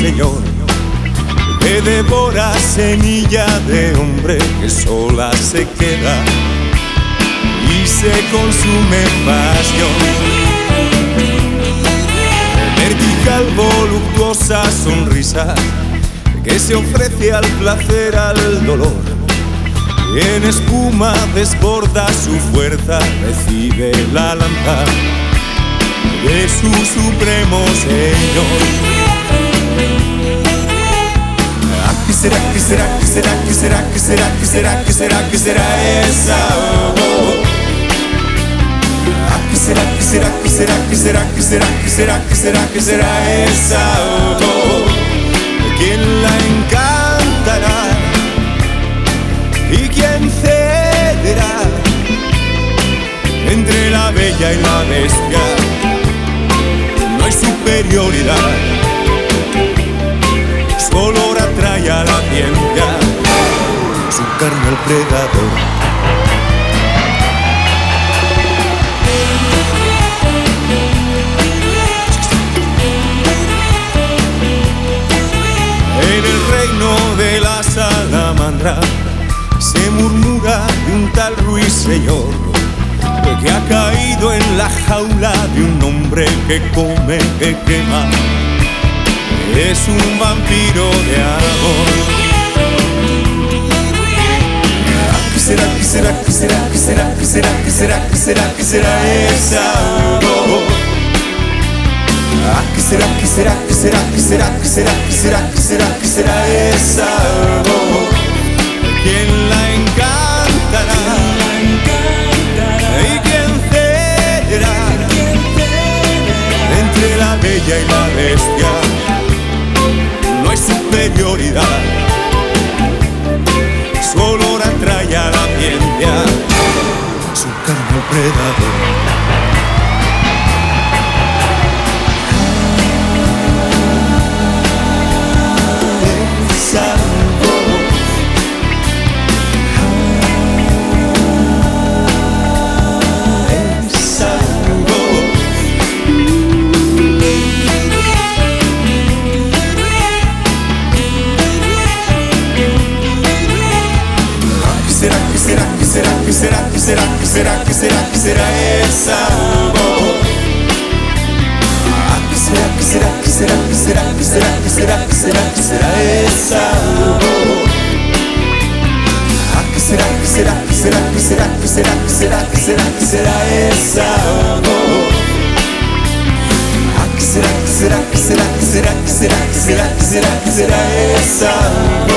ruiseñor que devora semilla de hombre que sola se queda y se consume en pasión. Vertical, voluptuosa sonrisa que se ofrece al placer, al dolor. En espuma desborda su fuerza, recibe la lanza de su supremo Señor. ¿Qué será, qué será, qué será, qué será, qué será, qué será, qué será, qué será esa voz? ¿Qué será, qué será, qué será, qué será, qué será, qué será, qué será, qué será esa voz? ¿Quién la encantará? ¿Y quién cederá entre la bella y la bestia? No hay superioridad, su olor atrae a la ciencia, su carne al predador. En el reino de la salamandra se murmura de un tal ruiseñor que ha caído en la jaula de un hombre que come, que quema. Es un vampiro de amor. ¿Qué será, qué será, qué será, qué será, qué será, qué será, qué será, qué será esa voz? ¿Qué será, qué será, qué será, qué será, qué será, qué será, qué será, qué será esa voz? ¿Quién la encantará? ¿Y quién cederá entre la bella y la bestia? No hay superioridad, su olor atrae a la ciencia, su carne al predador. ¿Qué será, qué será, qué será, qué será, qué será, qué será esa voz? ¿Qué será, qué será, qué será, qué será, qué será, qué será, qué será, qué será esa voz? ¿Qué será, qué será, qué será, qué será, qué será, qué será, qué será, qué será esa voz? ¿Qué será, qué será, qué será, qué será, qué será, qué será, qué será, qué será esa voz?